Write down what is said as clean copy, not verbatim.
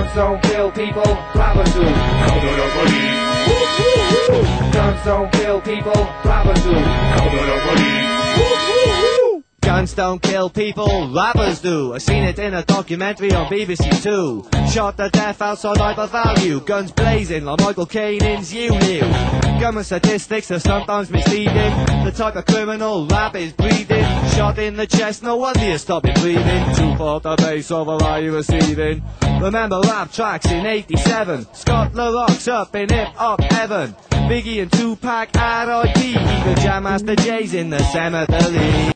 Guns don't kill people, rappers do. Guns don't kill people, rappers do. Guns don't kill people, rappers do. I seen it in a documentary on BBC Two. Shot to death outside Hyper Value. Guns blazing like Michael Caine in You Knew. Gunman statistics are sometimes misleading. The type of criminal rap is breathing. Shot in the chest, no wonder you stop it breathing. Too far the base of a lie you receiving. Remember rap tracks in 87. Scott LaRock's up in hip-hop heaven. Biggie and Tupac, R.I.P. Even Jam Master J's in the cemetery.